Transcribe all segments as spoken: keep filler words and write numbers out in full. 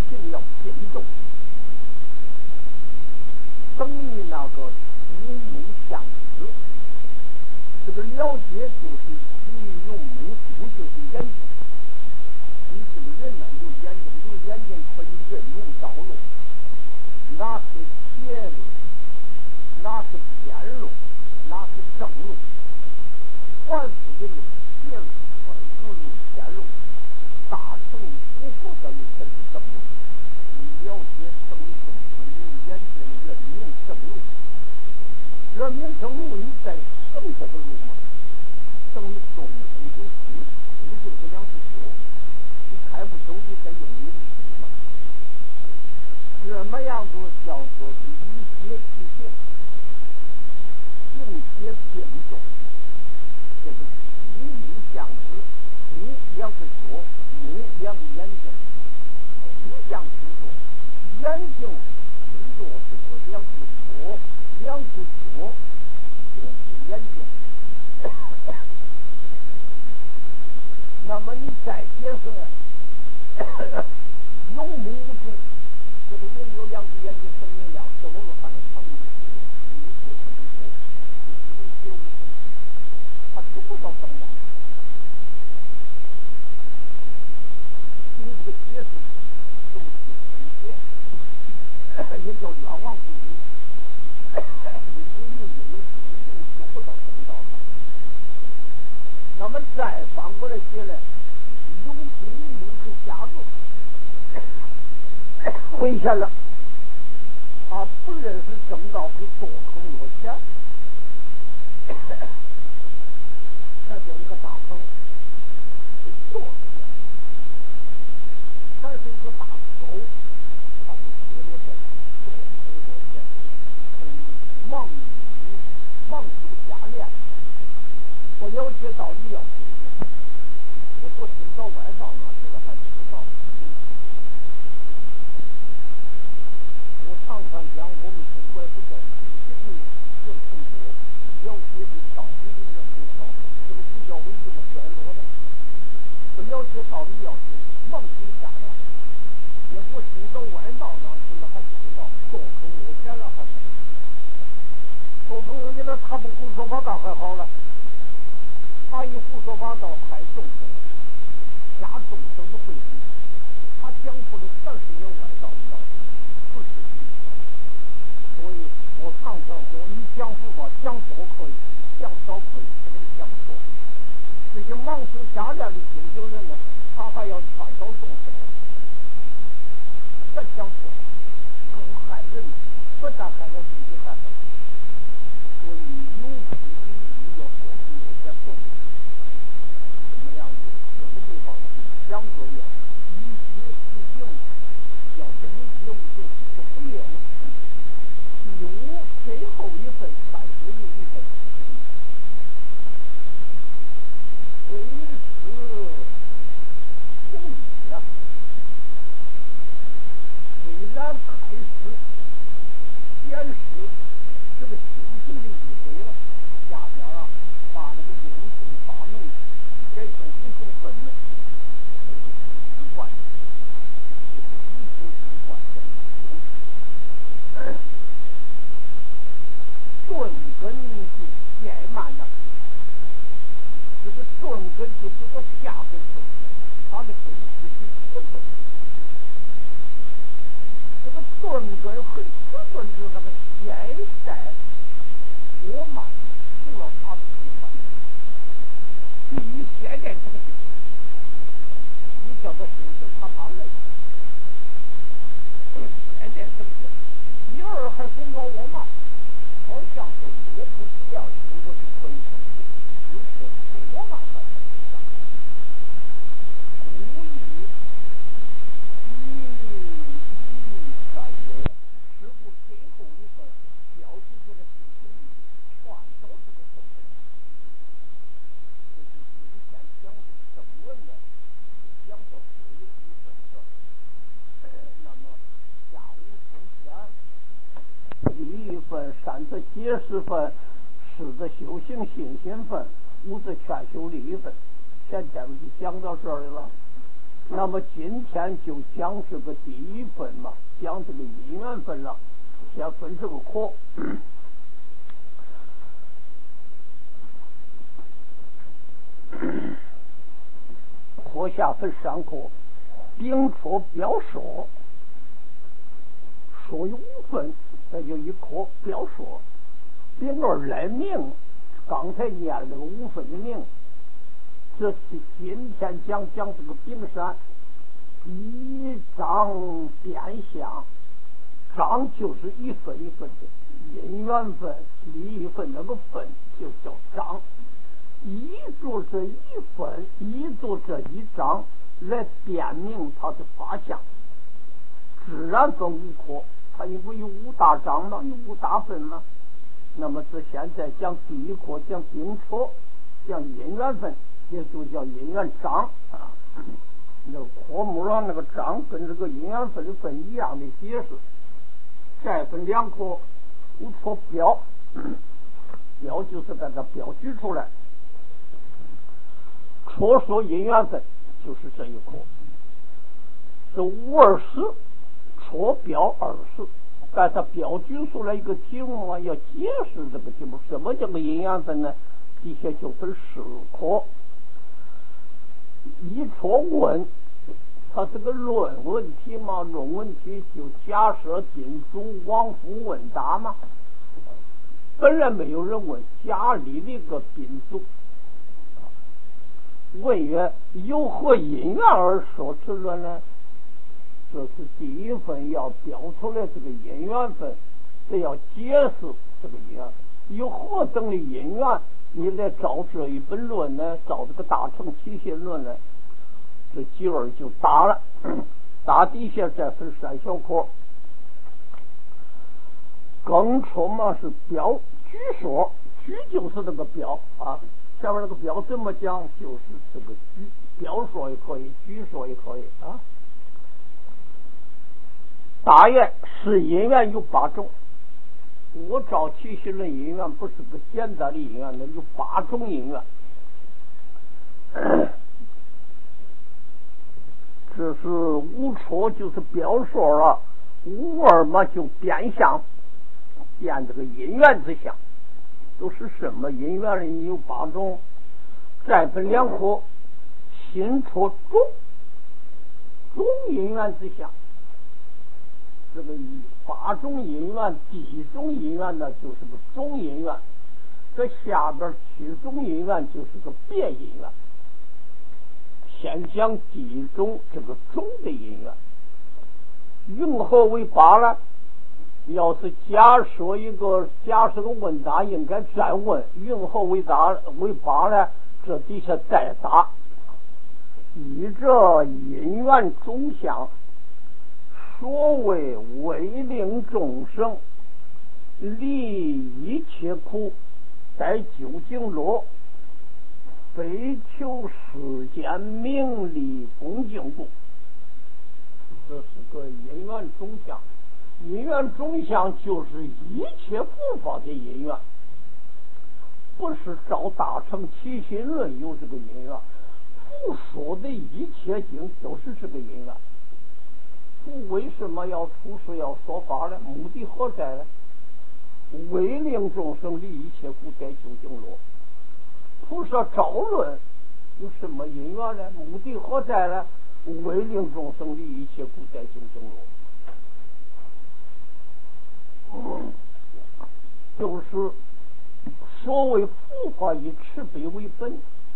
性要品种。生于那个五木相知，这个了解就是其用目目就是眼睛。你这个人呢，有眼睛，有眼睛可以认明道路，哪是邪路，哪是偏路，哪是正路。凡夫的路，邪路、恶路、偏路，大乘不佛的路才是正路。你了解生于众生，用眼睛认明正路，认明正路，你在行这个路嘛，等于众生有心，路就这样子修。你开不走，你再用你的心嘛。这么样子叫做是以邪其行，行邪并重。这个五目相知，五两个脚，目两个眼睛，互相执着。眼睛执着这个两只脚，两只脚用的眼睛。那么你再解释有目无珠，这个人有两只眼睛很明亮，走路还能长明珠，你解释不透，就是有邪无神，他知不到灯光。你这个解释都是空解，也叫冤枉自己。因为你没有心性，走不到正道上。那么再反过来写呢，有功名和下作，危险了。他不认识正道，会堕坑落钱。他说一个大坑，是堕坑了；还是一个大沟，他是跌落下去，堕坑落钱。等于盲目盲修瞎练，不了解道理要修行。我不听到外道啊，这个还不知道。我常常讲，我们中国不叫修行的人很多，了解的道理的人很少，这个不叫为什么衰落的？不了解道理要修行，盲修瞎练。结果听到外道上去了还不知道，堕坑落钱了还不知道。堕坑落钱了，他不胡说八道还好了，他一胡说八道害众生，吓众生的慧命。他讲出的全是人外道的道理，不是真理。所以我常常说，你讲佛法讲多可以，讲少可以，不能讲错。这些盲修瞎练的修行人呢，他还要劝导众生，再讲错更害人，不但害了自己，还害人。所以有苦无要多苦我先动。这么样子，这个地方是讲究要以邪其行，要是无邪无行，是并。第五最后一份，三十又一份，虽是同意啊，虽然开始显示这个修行的意味了，下面啊把那个用性法门改成五种分门，这是习惯，这是五种习惯的修。顿根就渐慢了，这个顿根就是个下根根，它的根基是迟钝。这个顿根很迟钝的那个现代我慢，除了它最快。第一现在这个地方，你叫他修行，他怕累。现在这个地方，第二还功高我慢。好像是我不这样修，我就可以成功，有天赋我们还是不上。故意一一三月，师傅最后一份标题做的修行意义，全都是个正文。这是今天讲正文的，讲到最后一份这。那么下午从前。第一份三则解释分，四则修行信心分，五则劝修利益分。前天就讲到这儿了。 那么今天就讲这个第一分嘛，讲这个因缘分了，先分这个课。课下分三课，丙错表说，说有五分，这就一课表说。丙二来名，刚才念了这个五分的名，这是今天讲讲这个丙山一张变相，张就是一分一分的因缘分，离一分那个分就叫张。依着这一分，依着这一张来辨明它的法相，自然分五科，它因为有五大张嘛，有五大分嘛。那么这现在讲第一科，讲丙错，讲因缘分，也就叫因缘章啊。那个科目上那个章跟这个因缘分的分一样的解释。再分两科，五错标，标就是把它标举出来。错说因缘分就是这一科，是五二四，错标二四，把它标举出来一个题目啊，要解释这个题目，什么叫做因缘分呢？底下就分四科。一错问，它是个论问题嘛，论问题就假设定主往复问答嘛。本来没有人问，假立了一个宾主。问曰：有何因缘而说此论呢？这是第一分要标出来这个因缘分，这要解释这个因缘，有何等的因缘，你来照这一本论呢？照这个大乘起信论呢？这几儿就答了，答底下再分三小科。庚错嘛是标举说，举就是这个标啊。下面那个标怎么讲？就是这个举标说也可以，举说也可以啊。大愿是因缘有八种，我照起信论因缘不是个简单的因缘，那有八种因缘。这是五错就是标说了，五二嘛就变相，变这个因缘之相。都是什么因缘呢？有八种。再分两科，心错中，中因缘之相。这个八种因缘，第一种因缘呢就是个中因缘，这下边七种因缘就是个别因缘。先讲第一种这个中的因缘，云何为八呢？要是假设一个假设个问答，应该再问云何为答为八呢？这底下再答。以这因缘中相，所谓为令众生离一切苦，待究竟乐，非求世间名利恭敬故。这是个因缘中相。因缘中相就是一切佛法的因缘，不是照大乘起信论有这个因缘，佛说的一切经都是这个因缘。佛为什么要出世要说法呢？目的何在呢？为令众生离一切苦，待究竟乐。菩萨招论有什么因缘呢？目的何在呢？为令众生离一切苦，待究竟乐。嗯，就是所谓佛法以慈悲为本，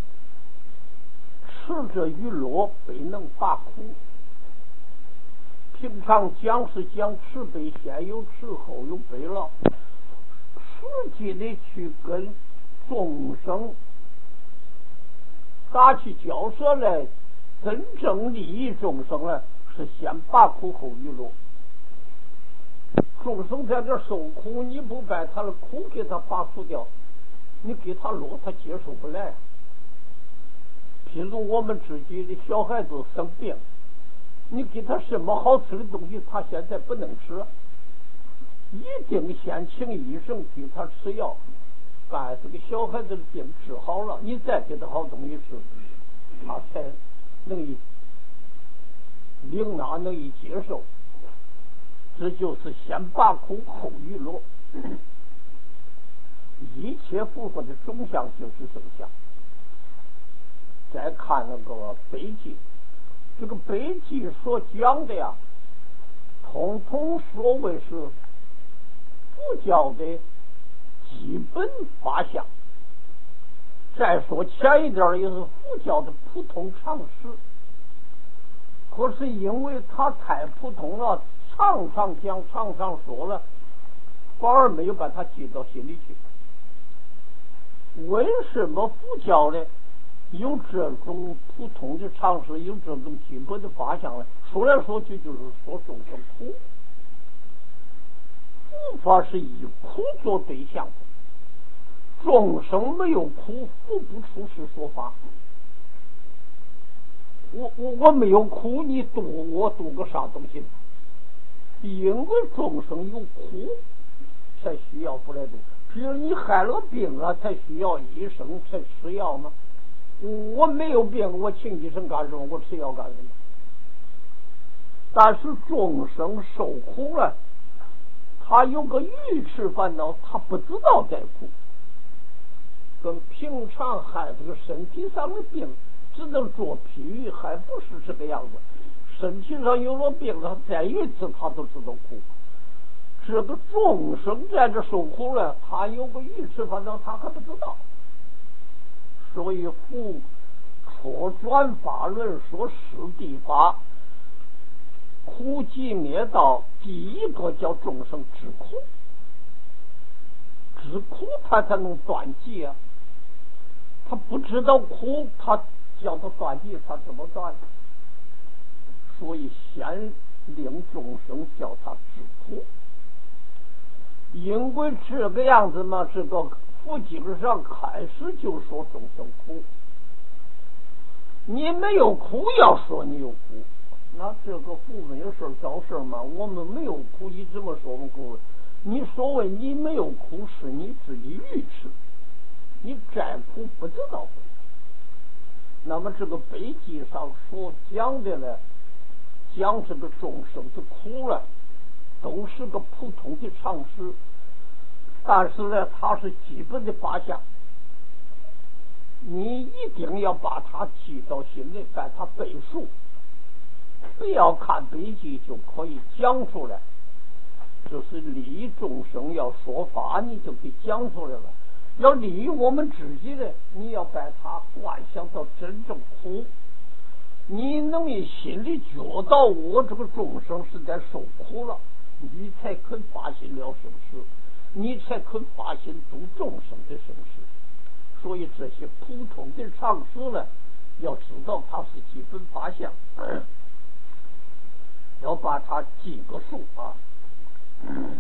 慈者于乐，悲能拔苦。平常讲是讲慈悲，先有慈后有悲了，实际的去跟众生打起交涉来，真正利益众生呢，是先拔苦后娱乐。众生在这受苦，你不把他的苦给他拔除掉，你给他乐他接受不来。譬如我们自己的小孩子生病，你给他什么好吃的东西他现在不能吃，一定先请医生给他吃药，把这个小孩子的病治好了，你再给他好东西吃，他才能令哪能以接受？这就是先把苦苦于乐，一切符合的中相就是正相。再看那个北极，这个北极所讲的呀，统统所谓是佛教的基本法相。再说前一点也是佛教的普通常识，可是因为它太普通了，常常讲常常说了，反而没有把它记到心里去。为什么佛教呢有这种普通的常识，有这种基本的法相呢？说来说去就是说众生苦，佛法是以苦做对象的，众生没有苦，佛不出世说法。我我我没有苦，你度我度个啥东西？因为众生有苦，才需要不来度。只有你害了病了，才需要医生，才吃药吗？我没有病，我请医生干什么？我吃药干什么？但是众生受苦了，他有个愚痴烦恼，他不知道该苦，跟平常害这个身体上的病只能做譬喻，还不是这个样子。身体上有了病，他再一次他都知道苦。这个众生在这受苦了，他有个愚痴烦恼，他还不知道。所以佛说转法论，说实地法，苦集灭道，第一个叫众生知苦，知苦他才能断集啊。他不知道苦，他叫他断集，他怎么断？所以先令众生叫他知苦。因为这个样子嘛，这个佛经上开始就说众生苦，你没有苦要说你有苦，那这个佛没有事找事嘛。我们没有苦，你怎么说我们苦？你所谓你没有苦，是你自己愚痴，你再苦不知道苦。那么这个北极上所讲的呢，讲这个众生的苦了，都是个普通的常识，但是呢，它是基本的法相，你一定要把它记到心里，把它背熟，不要看北极就可以讲出来。这是利众生要说法，你就给讲出来了。要利我们自己的，你要把它观想到真正苦，你能以心里觉到我这个众生是在受苦了，你才肯发心了生死，你才肯发心度众生的生死。所以这些普通的常识呢，要知道它是基本法相，嗯、要把它记个数啊。嗯、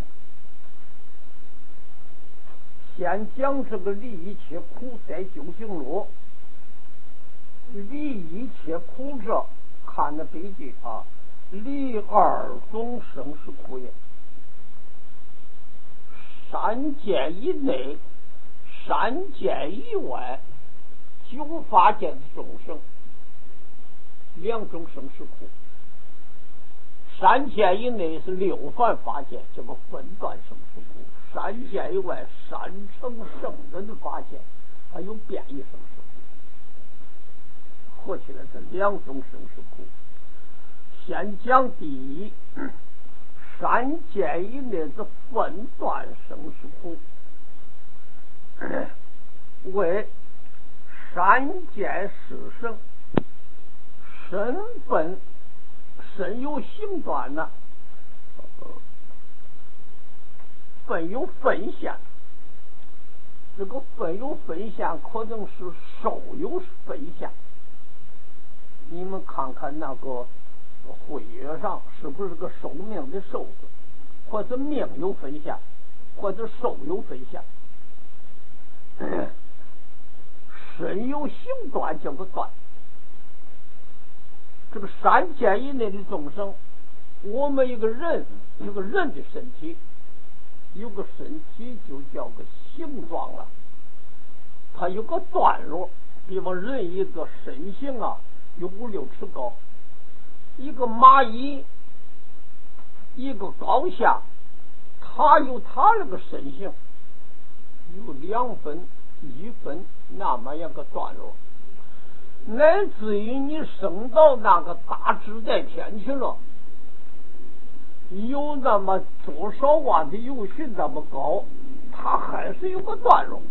先讲这个离一切苦，再究竟乐。离一切苦者，看那笔记啊，离二种生死苦也。三界以内，三界以外，九法界的众生，两种生死苦。三界以内是六凡法界，叫做分段生死苦；三界以外，三乘圣人的法界，还有变异生死苦。合起来这两种生死苦。先讲第一，三界以内的分段生死苦，为三界四生身分身有形端呢、啊，分有分相。这个分有分相，可能是寿有分相。你们看看那个会页上是不是个寿命的寿字，或者命有分相，或者寿有分相。身有形端叫个断。这个三界以内的众生，我们一个人有个人的身体，有个身体就叫个形状了，它有个段落。比方人一个身形啊，有五六尺高， 一个蚂蚁，一个高下，它有它那个身形，有两分一分那么样个段落，乃至于你升到那个大自在天去了，有那么多少万的游巡那么高，它还是有个段落。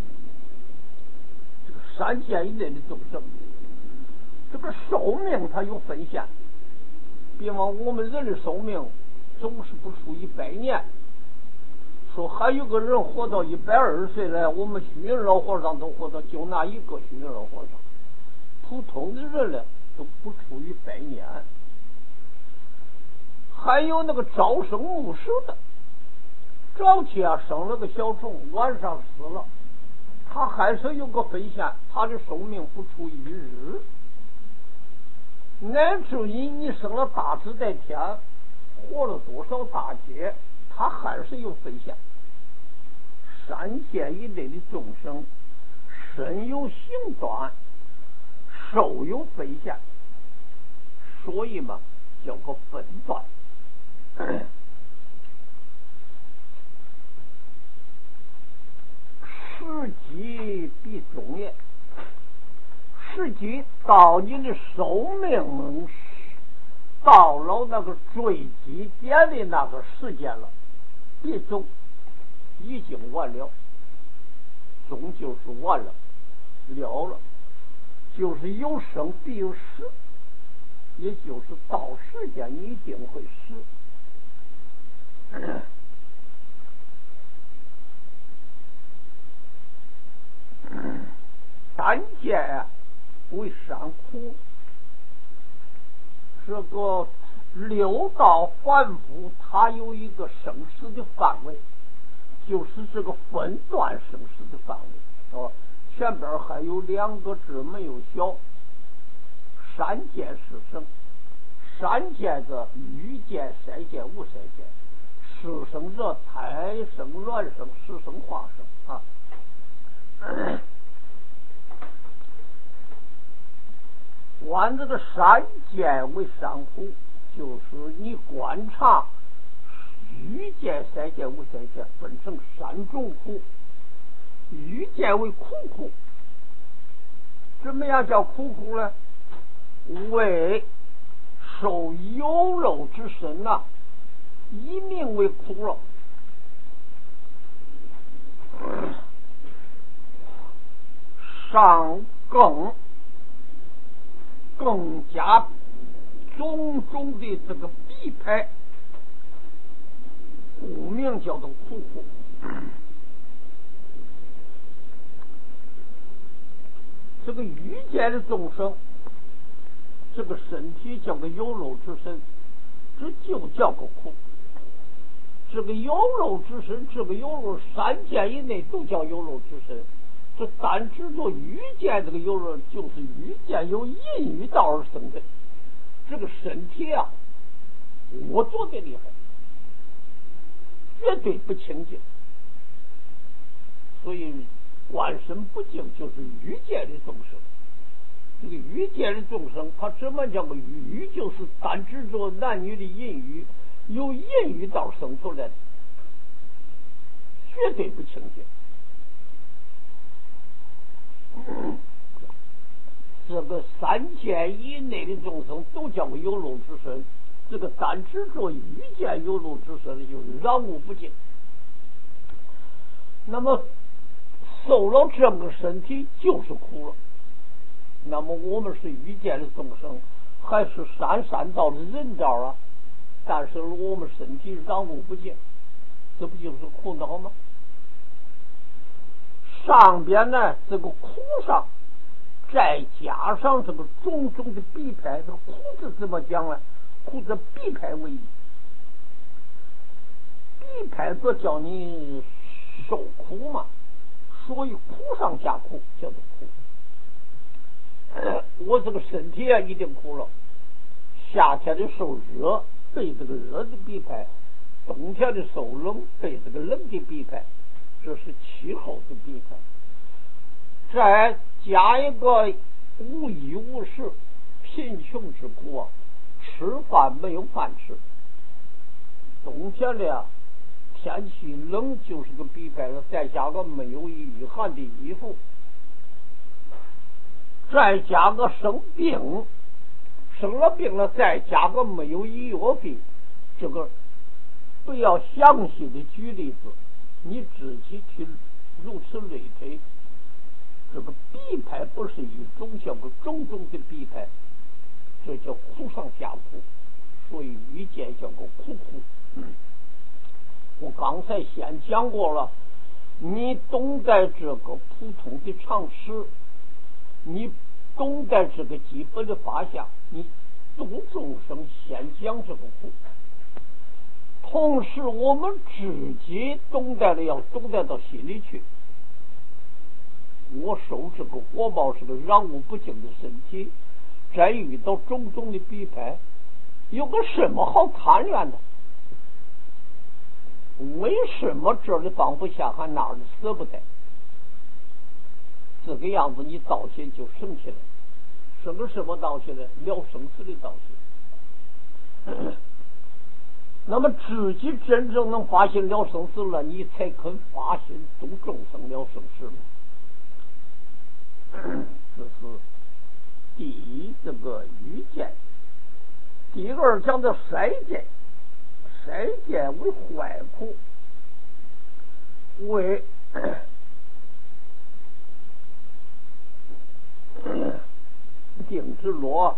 这个三界以内的众生，这个寿命它有分限，比方我们人的寿命总是不出一百年，说还有个人活到一百二十岁来，我们虚云老和尚都活到，就那一个虚云老和尚，普通的人呢都不出一百年。还有那个朝生暮死的，早起啊生了个小虫，晚上死了，他还是有个分限，他的寿命不出一日。乃至于你生了大自在天，活了多少大劫，他还是有分限。三界以内的众生，身有形短，寿有分限，所以嘛叫个分段。时机必终也，时机到你的寿命到了那个最极点的那个时间了，必终已经完了，终就是完了了了，就是有生必有死，也就是到时间你一定会死。三界为三苦，这个六道凡夫它有一个生死的范围，就是这个分段生死的范围。哦，前边还有两个字没有小，三界是生，三界的欲界、色界、无色界，是生者胎生、卵生、湿生、化生啊。观这个三界为三苦，就是你观察欲界、色界、无色界分成三种苦。欲界为苦苦，怎么样叫苦苦呢？为受有肉之身呐、啊，以名为苦了。上更更加种种的这个逼迫，故名叫做苦苦。这个欲界的众生，这个身体叫个有肉之身，这就叫个苦。这个有肉之身，这个有肉三界以内都叫有肉之身，这单指着欲界这个有肉，就是欲界有淫欲道而生的这个身体啊，龌龊的厉害，绝对不清净。所以观身不净就是欲界的众生。这个欲界的众生，他怎么叫个欲？就是单指着男女的淫欲，由淫欲道生出来的，绝对不清净。嗯，这个三界以内的众生都叫个有肉之身，这个单指着欲界有肉之身，就是染污不净。那么受了这个身体就是苦了。那么我们是欲界的众生，还是三善道的人道啊？但是我们身体染污不净，这不就是苦恼吗？上边呢，这个苦上再加上这个种种的逼迫，这个苦字怎么讲呢？苦字逼迫为义，逼迫这叫你受苦嘛，所以苦上加苦叫做苦。我这个身体啊一定苦了，夏天的受热被这个热的逼迫，冬天的受冷被这个冷的逼迫，这是气候的逼迫。再加一个无衣无食，贫穷之苦啊， 吃饭没有饭吃。冬天的呀，天气冷就是个必败了，再加个没有御寒的衣服，再加个生病，生了病了，再加个没有医药费。这个不要详细的举例子，你自己去如此类推。这个必败不是一种，叫个种种的必败，这叫苦上加苦，所以遇见叫个苦苦。嗯，我刚才先讲过了，你懂得这个普通的常识，你懂得这个基本的法相，你度众生先讲这个苦。同时我们自己懂得了，要懂得到心里去。我受这个火爆是个染污不净的身体，再遇到种种的逼迫，有个什么好贪恋的？为什么这里放不下，还那里舍不得？这个样子你道歉就生气了。什么什么道歉呢？了生死的道歉。那么自己真正能发现了生死了，你才肯发心度众生了生死了。这是第一，这个愚见。第二讲的衰见，衰见为坏苦，为定之罗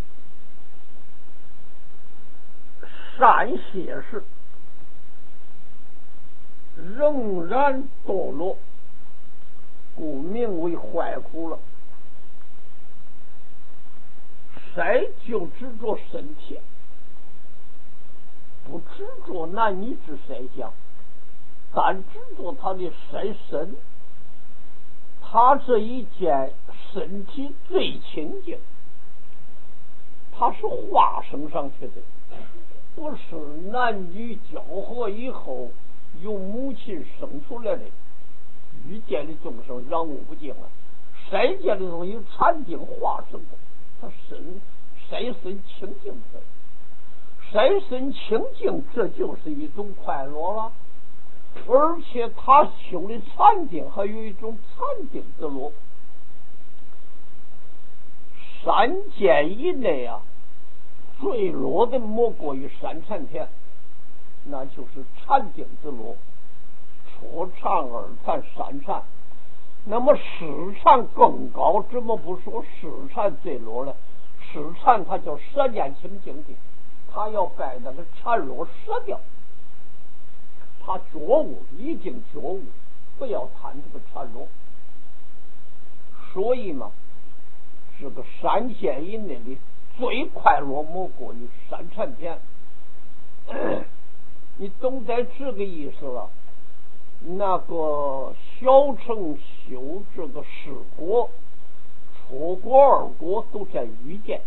善邪事仍然堕落，故名为坏苦了。谁就执着身体，不执着男女之身相，但执着他的身身，他这一件身体最清净，他是化生上去的，不是男女交合以后由母亲生出来的。欲界的众生染污不净了，谁界的东西禅定化生的，他身谁身清净的，谁身清净，这就是一种快乐了。而且他修的禅定还有一种禅定之乐。三界以内啊，最乐的莫过于三禅天，那就是禅定之乐。初禅、二禅、三禅，那么四禅更高，怎么不说四禅最乐呢？四禅它叫舍念清净的，他要把那个禅乐舍掉，他觉悟，一定觉悟，不要贪这个禅乐。所以嘛，这个三界以内的最快乐莫过于三禅天。你懂得这个意思了？那个小乘修这个四果，初果二果都在欲界，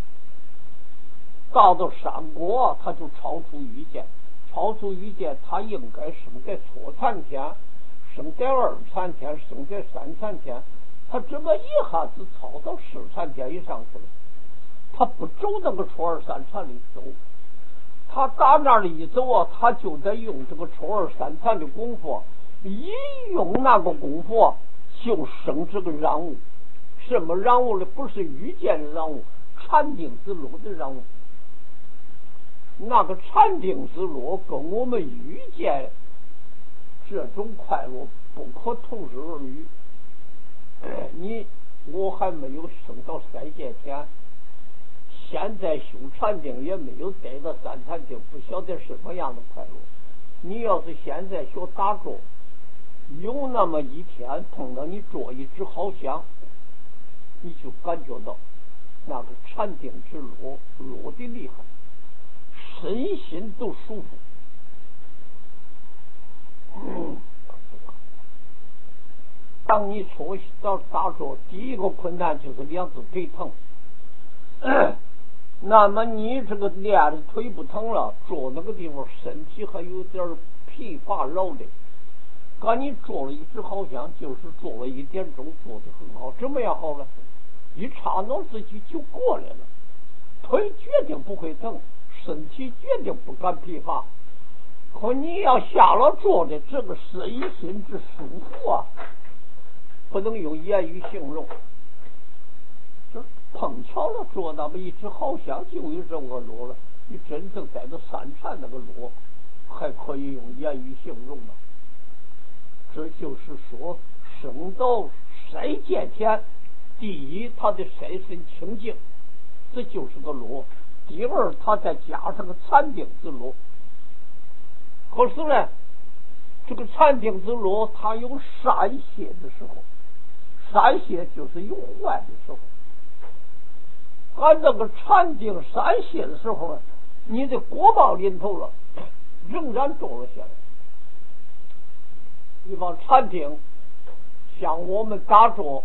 到了三果他就超出欲界，超出欲界他应该生在初禅天，生在二禅天，生在三禅天，他这么一下子超到四禅天以上去了，他不走那个初二三禅里走，他打那里一走啊，他就得用这个初二三禅的功夫，一用那个功夫就生这个染污。什么染污呢？不是欲界的染污，禅定之乐的染污。那个禅定之乐跟我们欲界这种快乐不可同日而语。你我还没有升到三界天，现在修禅定也没有得到三禅定，不晓得什么样的快乐。你要是现在学打坐，有那么一天碰到你做一支好香，你就感觉到那个禅定之乐乐的厉害，身心都舒服。嗯，当你初到打坐，第一个困难就是两只腿疼。那么你这个练的腿不疼了，坐那个地方身体还有点疲乏劳累。刚你做了一支好像就是做了一点钟，做的很好，怎么样好了？一刹那之间就过来了。 腿决定不会疼，身体决定不感疲乏。可你要下了坐的这个身心之舒服啊，不能用言语形容。就碰巧了坐那么一只，好像就有这个罗了。你真正在这三禅那个罗，还可以用言语形容呢。这就是说，升到筛界天，第一，他的筛身清净，这就是个罗；第二，他再加上个禅定之罗。可是呢，这个禅定之罗，它有善邪的时候，善邪就是有坏的时候。按这个禅定善邪的时候呢，你的果报临头了，仍然坐了下来。比方禅定，像我们打坐，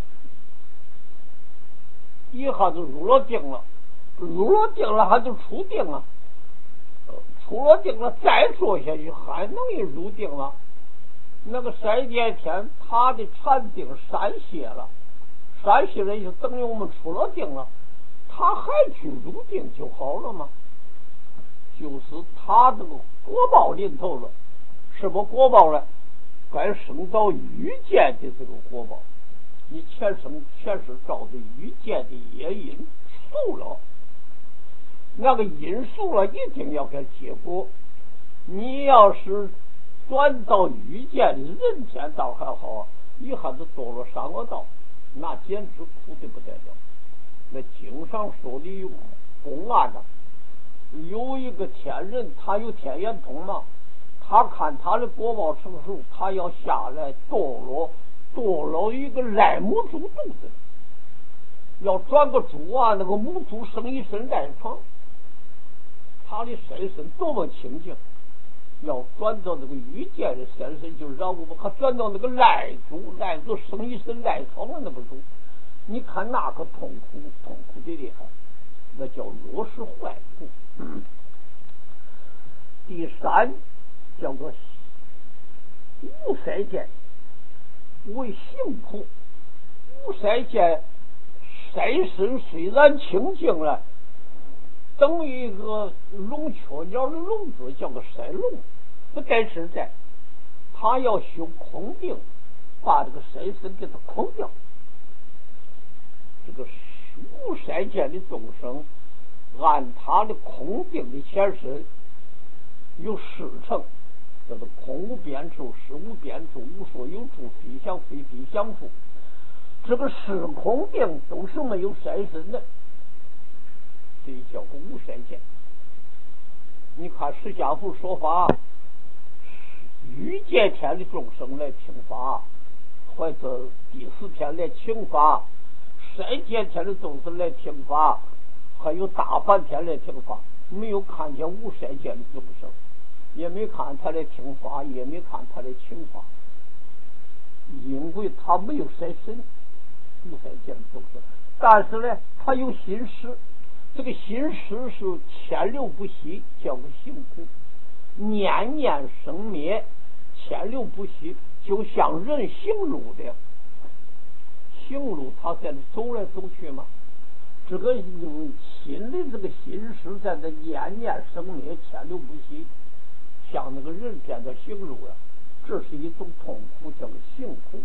一下子入了定了，入了定了还就出定了，出了定了再坐下去还能入定了。那个筛界天他的禅定善泄了，善泄了就等于我们出了定了，他还去入定就好了吗？就是他这个果报临头了，什么果报呢？该升到欲界的这个果报，你前生前世造的欲界的业因熟了，那个因熟了一定要该结果。你要是转到欲界的人间道还好啊，一下子堕了三恶道，那简直苦的不得了。那经上说的有公案的，有一个天人，他有天眼通嘛，他看他的果报成熟，他要下来堕落，堕落一个赖母猪肚子，要转个猪啊，那个母猪生一身赖床，他的身身多么清净。要转到那个欲界的身身，就让我们还转到那个赖猪，赖猪生一身赖床的那个猪，你看那个痛苦，痛苦的厉害，那叫落实坏苦。嗯、第三叫做无色界为行苦，无色界色身虽然清净了，等于一个龙雀鸟的笼子，叫个色笼，不该是在他要修空定，把这个色身给它空掉。这个无色界的众生，按他的空定的前身有四成，叫做空无边处，实无边处，无所有处，非想非非想处。这个四空定都是没有色身的，这叫个无色界。你看释迦佛说法，欲界天的众生来听法，或者第四天来请法，色界天的众生来听法，还有大梵天来听法，没有看见无色界的众生，也没看他来听法，也没看他来请法，因为他没有色身，无色界的众生。但是呢，他有心识，这个心识是千流不息，叫个行苦，念念生灭，千流不息，就像人行路的，行路他在这走来走去嘛，这个用心的这个心识在这念念生灭，千流不息，像那个人在这行路呀，这是一种痛苦，叫做行苦。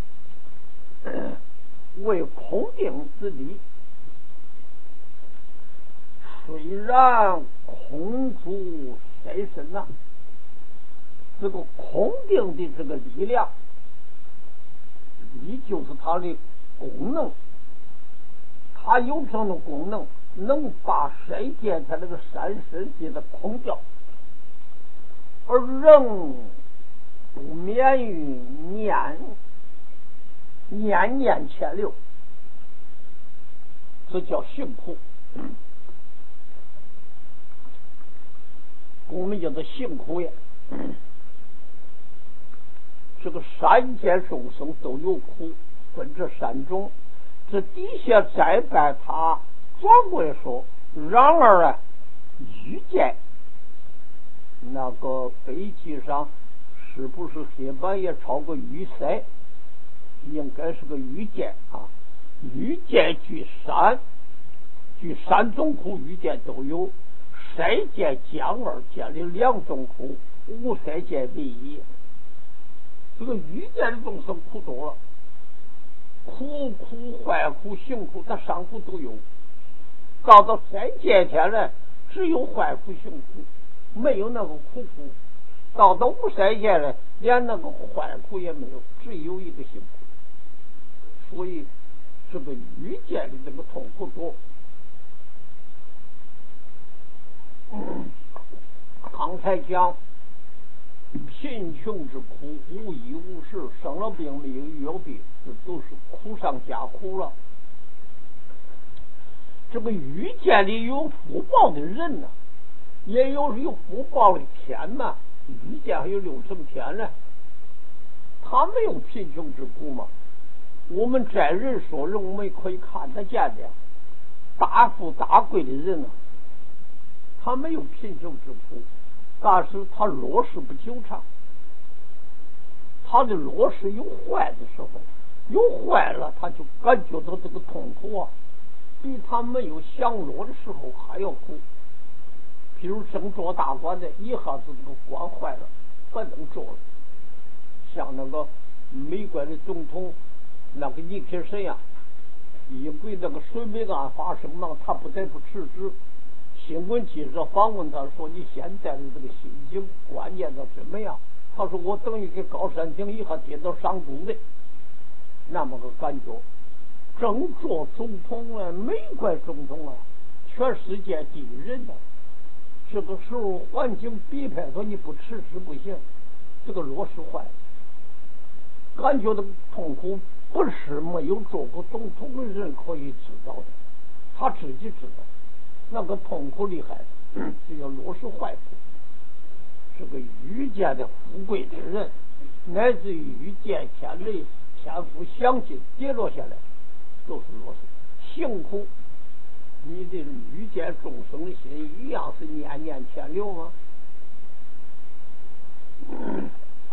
为空定之理，虽然空出色身呐、啊，这个空定的这个力量，力就是它的功能，它有这样的功能，能把色界它那个三身给它空掉，而仍不免于念念念牵流，这叫行苦。我们叫做行苦也。这个三界众生都有苦，分这三种。这底下再把它转过来说，然而啊，欲界那个飞机上是不是黑板也超过欲色？应该是个欲界啊。欲界具三， 据三种窟遇见都有，筛见江二见的两种窟，无筛见为一。这个遇见的众生苦多了，苦苦坏苦行苦，他上苦都有。到到三界天来，只有坏苦行苦，没有那个苦苦。到到无筛界来，连那个坏苦也没有，只有一个行苦。所以这个遇见的这个痛苦多。嗯，刚才讲贫穷之苦，无衣无食，生了病没有药病，这都是苦上加苦了。这个遇见里有福报的人呢、啊，也有有福报的天嘛，遇见还有六层天呢，他没有贫穷之苦嘛。我们在人说人，我们可以看得见的，大富大贵的人呢、啊，他没有贫穷之苦，但是他落实不久长，他的落实有坏的时候，有坏了，他就感觉到这个痛苦啊，比他没有享乐的时候还要苦。比如正做大官的，一下子这个官坏了，不能做了。像那个美国的总统那个尼克森呀，因为那个水煤案发生嘛，他不得不辞职。新闻记者访问他说：“你现在的这个心情观念的怎么样？”他说：“我等于给高山顶一下跌到山谷的那么个感觉。”正做总统啊，美国总统啊，全世界第一人呢。这个时候环境逼迫说你不辞职不行，这个落实坏了，感觉到痛苦不是没有做过总统的人可以知道的，他自己知道那个痛苦厉害，这叫落实坏苦。这个遇见的富贵之人，乃至于遇见天雷天赋相近跌落下来，都是落实辛苦。你的遇见众生的心一样是念念天流吗？嗯、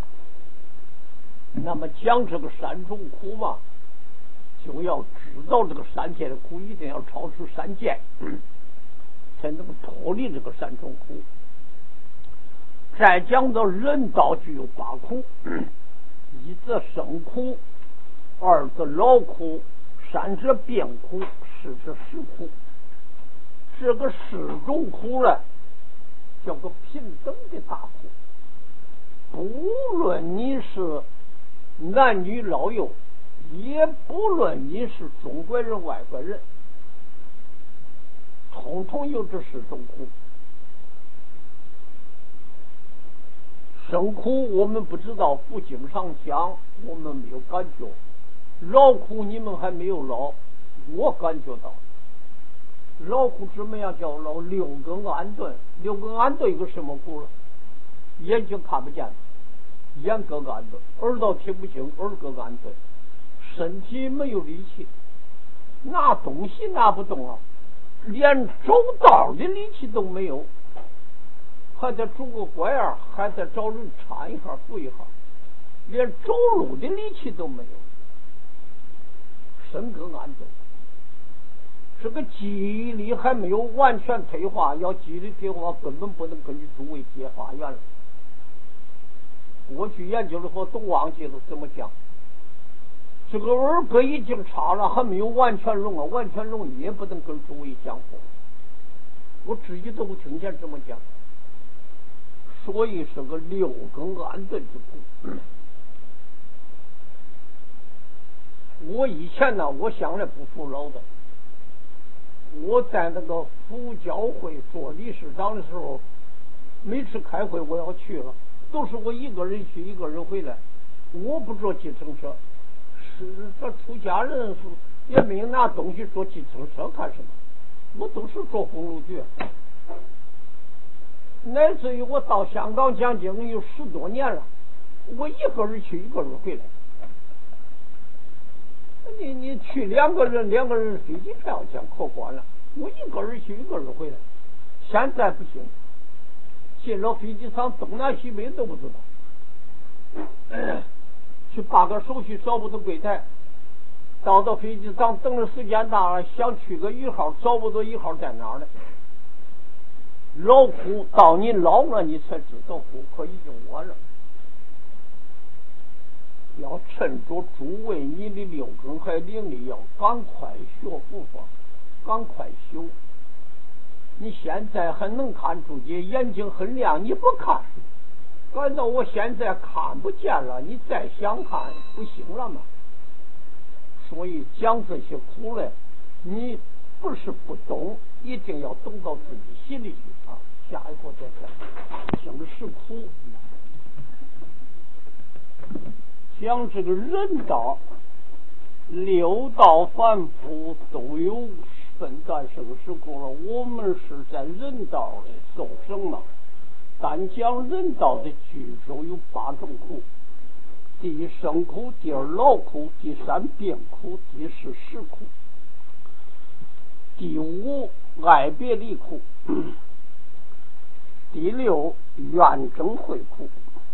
那么讲这个三种苦嘛，就要知道这个三界的苦，一定要超出三界，嗯、才能脱离这个三种苦。再讲到人道具有八苦，嗯、一则生苦，二则劳苦，三则病苦，四则食苦。这个四种苦呢，叫个平等的大苦。不论你是男女老幼，也不论你是中国人外国人，统统有这四种苦。生苦我们不知道，不经常讲，我们没有感觉。劳苦你们还没有劳，我感觉到。劳苦怎么样叫劳？六根安顿，六根安顿有个什么苦了？眼睛看不见，眼根安顿；耳朵听不清，耳根安顿；身体没有力气，拿东西拿不动啊，连走道的力气都没有，还得拄个拐儿，还得找人搀一下扶一下，连走路的力气都没有，身根安顿。这个记忆力还没有完全退化，要记忆力退化根本不能跟你诸位接法院了。过去研究的话都忘记了怎么讲。这个耳根已经差了，还没有完全聋了，完全聋也不能跟诸位讲话。我自己都不听见这么讲，所以是个六根安顿之苦。我以前呢，我向来不服老的。我在那个府教会做理事长的时候，每次开会我要去了，都是我一个人去一个人回来，我不坐计程车。是这出家人也没有拿东西坐计程车干什么，我都是坐公路局。乃至于我到香港讲经有十多年了，我一个人去一个人回来。你你去两个人，两个人飞机票钱可管了，我一个人去一个人回来。现在不行，进了飞机场东南西北都不知道，哎、去办个手续找不到柜台， 到到飞机上等的时间大了，想取个一号，找不到一号在哪儿呢？老苦，到你老了你才知道苦，可已经晚了。要趁着诸位你的六根还灵力，要赶快学佛法，赶快修。你现在还能看自己，眼睛很亮，你不看，感到我现在看不见了，你再想看不行了吗？所以讲这些苦呢，你不是不懂，一定要懂到自己心里去啊。下一步再讲生是苦，讲这个人道六道凡夫都有分段生死苦了，我们是在人道的受生嘛。单讲人道的居住有八种苦：第一生苦，第二劳苦，第三病苦，第四食苦，第五爱别离苦，第六怨憎会苦，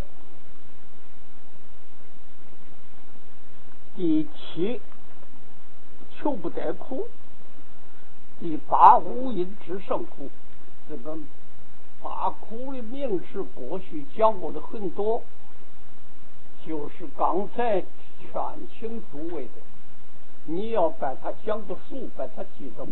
第七求不得苦，第八五阴之胜苦。这个八苦的名词过去讲过的很多，就是刚才劝请诸位的，你要把它讲得熟，把它记得。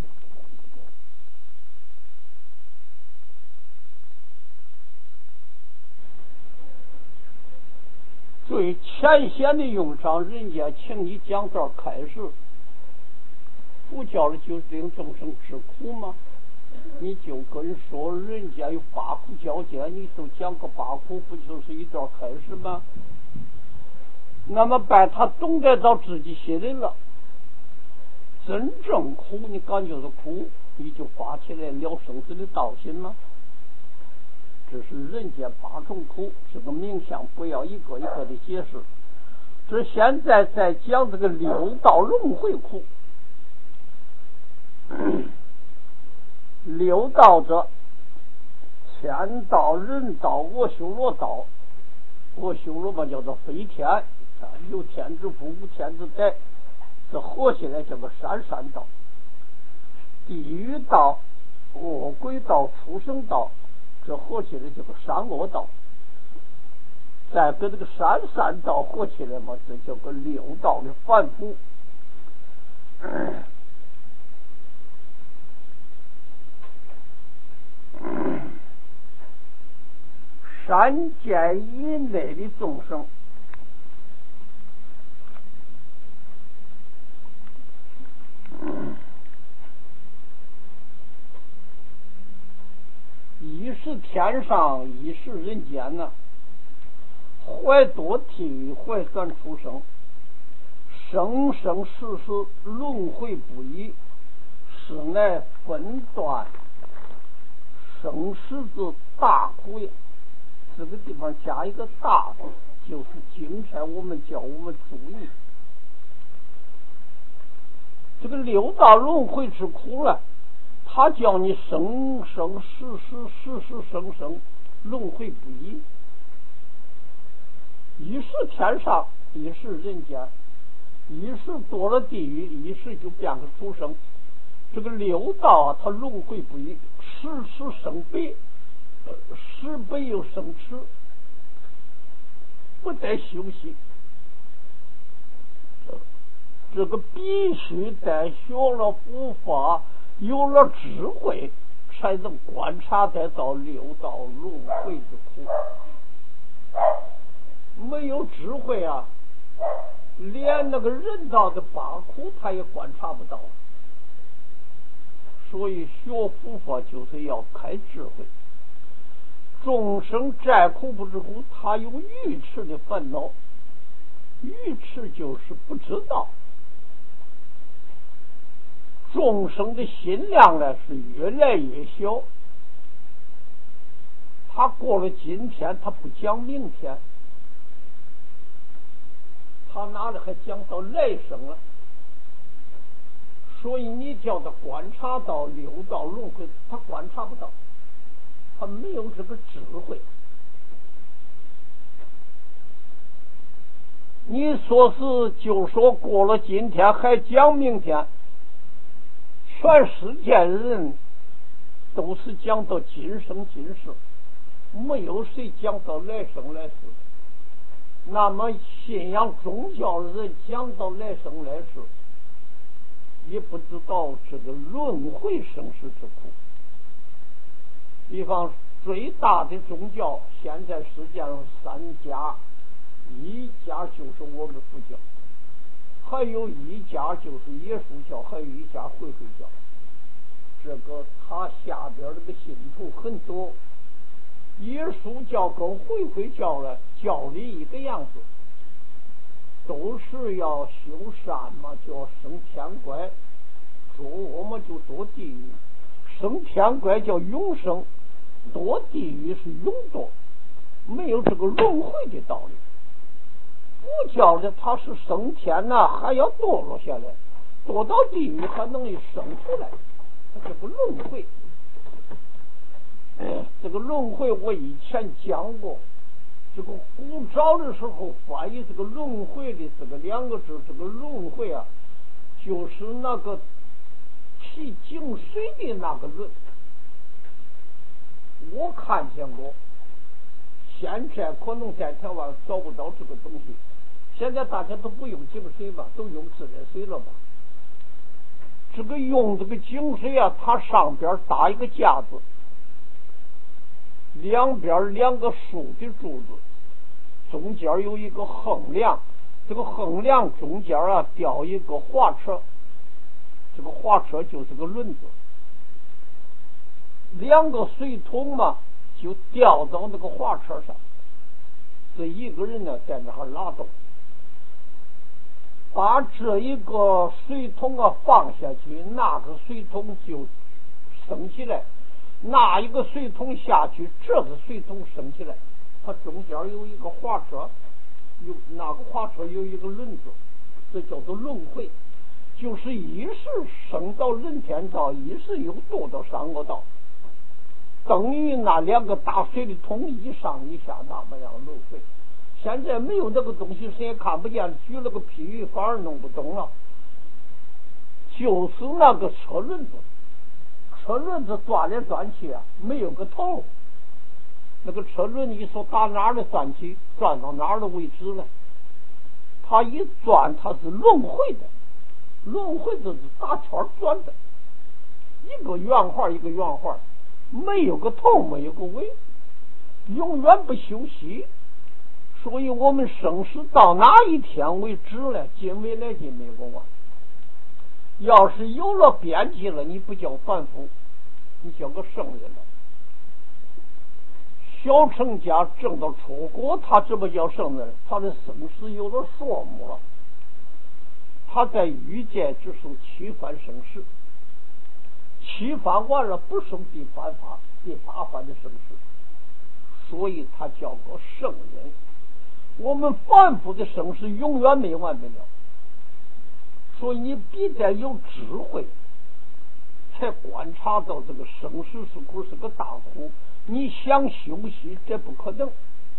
最浅显的用上，人家请你讲道开始，佛教的就是令众生知苦吗？你就跟说人家有八苦交接，你就讲个八苦，不就是一段开始吗？那么把它懂得到自己心里了，真正苦你感觉是苦，你就发起来了生死的道心吗？这是人间八种苦，这个名相不要一个一个的解释。这现在在讲这个六道轮回苦。六道者，天道、人道、阿修罗道。阿修罗嘛叫做飞天，有天之福，无天之德，这合起来叫做三善道。地狱道、恶鬼道、畜生道，这合起来叫做三恶道。再跟这个三善道合起来嘛，这叫个六道的凡夫。嗯三界以内的众生，一是天上，一是人间呢、啊。怀多体育，怀算出生，生生世世轮回不已，是乃分段生死之大苦也。这个地方加一个大字，就是经常我们叫我们注意，这个六道轮回之苦了，他叫你生生世世世世生生轮回不已，一是天上，一是人间，一是堕了地狱，一是就变个畜生。这个六道啊，它轮回不已，时时生悲，时悲又生痴，不得休息。这个必须得学了佛法，有了智慧，才能观察得到六道轮回之苦。没有智慧啊，连那个人道的八苦他也观察不到。所以学佛法就是要开智慧。众生再苦不知苦，他有愚痴的烦恼，愚痴就是不知道。众生的心量呢是越来越小，他过了今天他不讲明天，他哪里还讲到来生了？所以你叫他观察到六道轮回，他观察不到，他没有这个智慧。 你说是就说过了今天还讲明天，全世界人都是讲到今生今世，没有谁讲到来生来世。那么信仰宗教的人讲到来生来世，也不知道这个轮回生死之苦。比方最大的宗教现在世界上三家，一家就是我们佛教，还有一家就是耶稣教，还有一家回回教。这个他下边这个信徒很多。耶稣教跟回回教呢教理一个样子，都是要修善嘛，就要升天国，做恶嘛就堕地狱。升天国叫永生，堕地狱是永堕，没有这个轮回的道理。佛教的他是升天呐、啊，还要堕落下来，堕到地狱还能生出来，这个轮回。这个轮回我以前讲过，这个古早的时候翻译这个轮回的这个两个字，这个轮回啊，就是那个提井水的那个轮。我看见过，现在可能在台湾找不到这个东西。现在大家都不用井水吧，都用自来水了吧？这个用这个井水啊，它上边搭一个架子。两边两个竖的柱子，中间有一个横梁，这个横梁中间啊吊一个滑车，这个滑车就是个轮子，两个水桶嘛就吊到那个滑车上，这一个人呢在那儿拉动，把这一个水桶啊放下去，那个水桶就升起来。拿一个水桶下去，这个水桶升起来，它中间有一个滑车，有那个滑车有一个轮子，这叫做轮回，就是一时升到人天道，一时又堕到三恶道，等于那两个大水的桶一上一下那么样轮回。现在没有那个东西，谁也看不见，举了个譬喻反而弄不懂了，就是那个车轮子。车轮子转来转去啊，没有个头。那个车轮你说打哪儿的转去，转到哪儿的位置呢？它一转，它是轮回的，轮回就是打圈转的，一个圆环一个圆环，没有个头，没有个尾，永远不休息。所以我们生死到哪一天为止呢？今未来今没有完。要是有了边际了，你不叫凡夫，你叫个圣人了。小乘家挣到出国，他这不叫圣人，他的生死有了数目了。他在欲界之受七番生死，七番完了不受第八番第八番的生死，所以他叫个圣人。我们凡夫的生死永远没完没了。所以你必得有智慧，才观察到这个生死之苦是个大苦。你想休息，这不可能。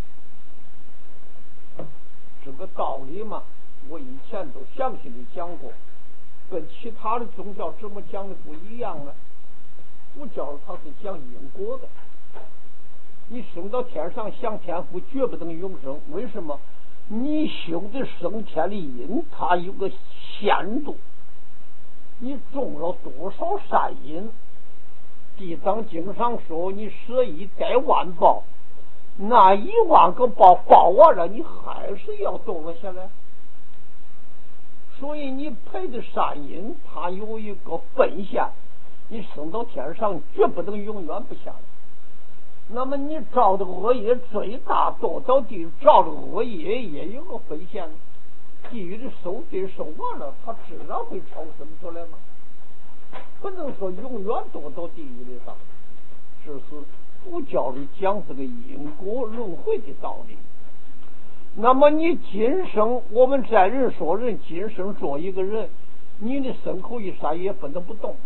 这个道理嘛，我以前都详细的讲过，跟其他的宗教怎么讲的不一样呢？佛教它是讲因果的，你升到天上享天福，绝不能永生。为什么？你修的升天的因，它有个限度，你种了多少善因，地藏经上说你舍一代万报，那一万个报报完了，你还是要动了下来。所以你培的善因，它有一个分限，你升到天上绝不能永远不下来。那么你造的恶业最大，堕到地狱造的恶业也有个分限，地狱的收罪收完了，他自然会超生出来嘛，不能说永远堕到地狱里上。这是佛教里讲这个因果轮回的道理。那么你今生，我们在人说人，今生做一个人，你的身口意三业不能不动。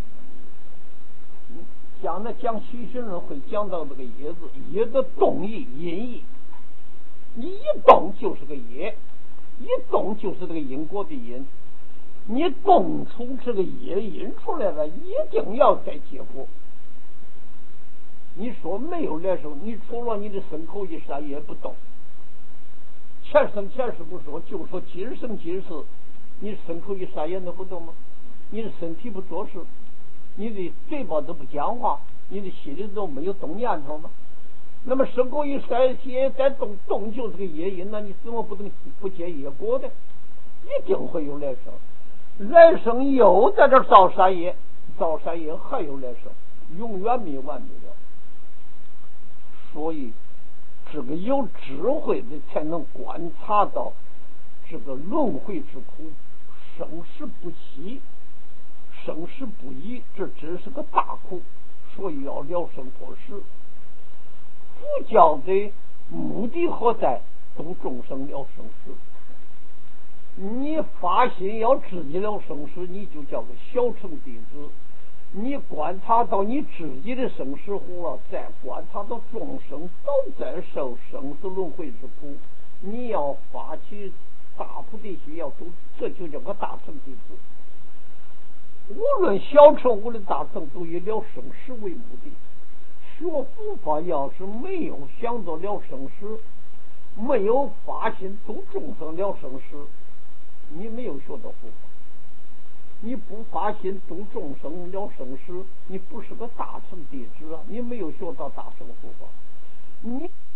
讲那讲习学人会讲到这个业字，业的动意因意，你一动就是个业， 一动就是这个因果的因，你动出这个业因出来了，一定要在结果。你说没有来生，你除了你的身口意三业不动，前生前世不说，就说今生今世，你身口意三业能不动吗？你的身体不做事，你的嘴巴都不讲话，你的心里都没有动念头吗？那么身口意三业在动，动就是个业因，那你怎么不能不结业果的？一定会有来生，来生又在这造三业，造三业还有来生，永远灭完不了。所以这个有智慧的才能观察到这个轮回之苦，生死不息，生死不已，这真是个大苦，所以要了生脱死。佛教的目的何在？度众生了生死。你发心要自己了生死，你就叫个小乘弟子。你观察到你自己的生死苦了，再观察到众生都在受生死轮回之苦，你要发起大菩提心要度，这就叫个大乘弟子。无论小乘无论大乘，都以了生死为目的。学佛法要是没有想到了生死，没有发心度众生了生死，你没有学到佛法。你不发心度众生了生死，你不是个大乘弟子啊！你没有学到大乘佛法，你